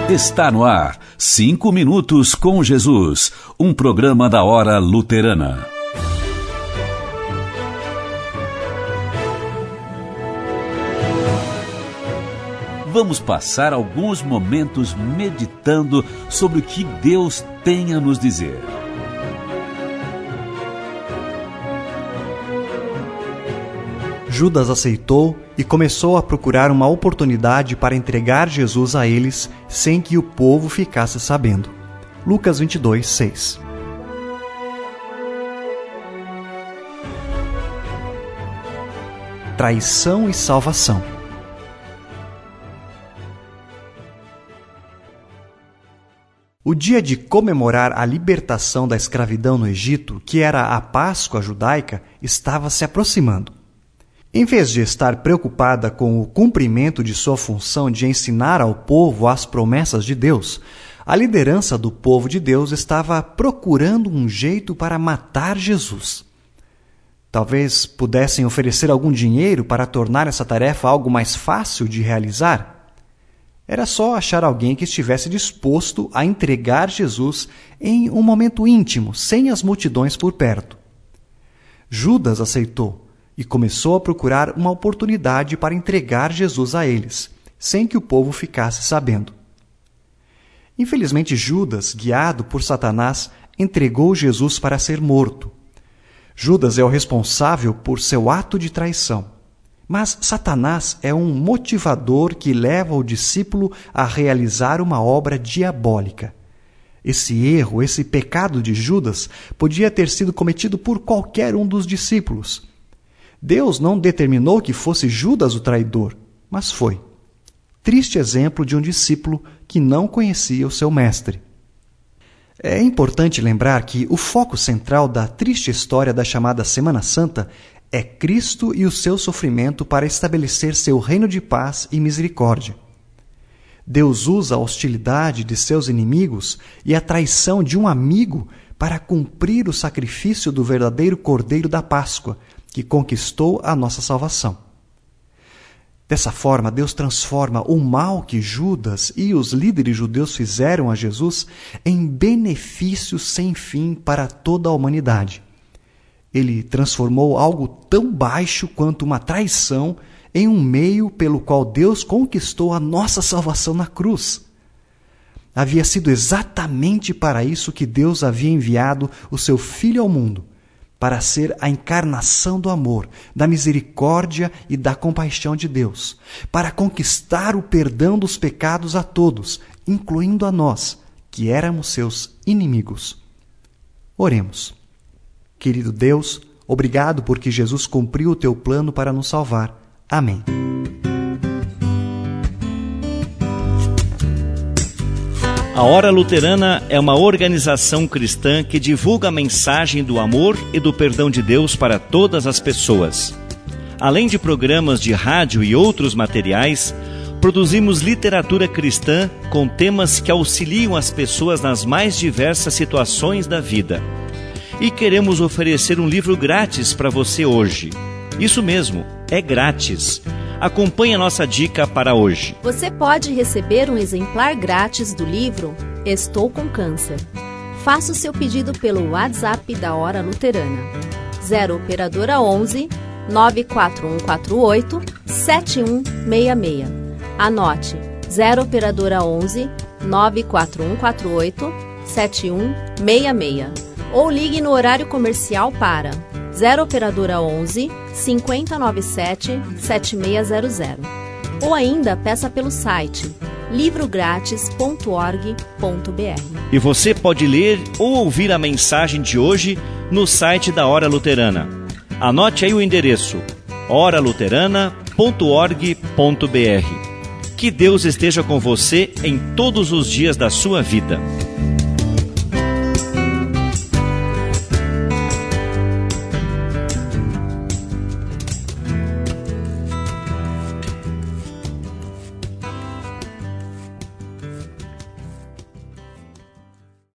Está no ar, 5 minutos com Jesus, um programa da Hora Luterana. Vamos passar alguns momentos meditando sobre o que Deus tem a nos dizer. Judas aceitou e começou a procurar uma oportunidade para entregar Jesus a eles sem que o povo ficasse sabendo. Lucas 22, 6. Traição e salvação. O dia de comemorar a libertação da escravidão no Egito, que era a Páscoa judaica, estava se aproximando. Em vez de estar preocupada com o cumprimento de sua função de ensinar ao povo as promessas de Deus, a liderança do povo de Deus estava procurando um jeito para matar Jesus. Talvez pudessem oferecer algum dinheiro para tornar essa tarefa algo mais fácil de realizar. Era só achar alguém que estivesse disposto a entregar Jesus em um momento íntimo, sem as multidões por perto. Judas aceitou e começou a procurar uma oportunidade para entregar Jesus a eles, sem que o povo ficasse sabendo. Infelizmente, Judas, guiado por Satanás, entregou Jesus para ser morto. Judas é o responsável por seu ato de traição. Mas Satanás é um motivador que leva o discípulo a realizar uma obra diabólica. Esse erro, esse pecado de Judas, podia ter sido cometido por qualquer um dos discípulos. Deus não determinou que fosse Judas o traidor, mas foi. Triste exemplo de um discípulo que não conhecia o seu mestre. É importante lembrar que o foco central da triste história da chamada Semana Santa é Cristo e o seu sofrimento para estabelecer seu reino de paz e misericórdia. Deus usa a hostilidade de seus inimigos e a traição de um amigo para cumprir o sacrifício do verdadeiro Cordeiro da Páscoa, que conquistou a nossa salvação. Dessa forma, Deus transforma o mal que Judas e os líderes judeus fizeram a Jesus em benefício sem fim para toda a humanidade. Ele transformou algo tão baixo quanto uma traição em um meio pelo qual Deus conquistou a nossa salvação na cruz. Havia sido exatamente para isso que Deus havia enviado o seu Filho ao mundo, para ser a encarnação do amor, da misericórdia e da compaixão de Deus, para conquistar o perdão dos pecados a todos, incluindo a nós, que éramos seus inimigos. Oremos. Querido Deus, obrigado porque Jesus cumpriu o teu plano para nos salvar. Amém. A Hora Luterana é uma organização cristã que divulga a mensagem do amor e do perdão de Deus para todas as pessoas. Além de programas de rádio e outros materiais, produzimos literatura cristã com temas que auxiliam as pessoas nas mais diversas situações da vida. E queremos oferecer um livro grátis para você hoje. Isso mesmo, é grátis. Acompanhe a nossa dica para hoje. Você pode receber um exemplar grátis do livro Estou com Câncer. Faça o seu pedido pelo WhatsApp da Hora Luterana. 0 Operadora 11 94148 7166. Anote, 0 Operadora 11 94148 7166. Ou ligue no horário comercial para 0 Operadora 11 5097 7600. Ou ainda peça pelo site livrográtis.org.br. E você pode ler ou ouvir a mensagem de hoje no site da Hora Luterana. Anote aí o endereço: oraluterana.org.br. Que Deus esteja com você em todos os dias da sua vida.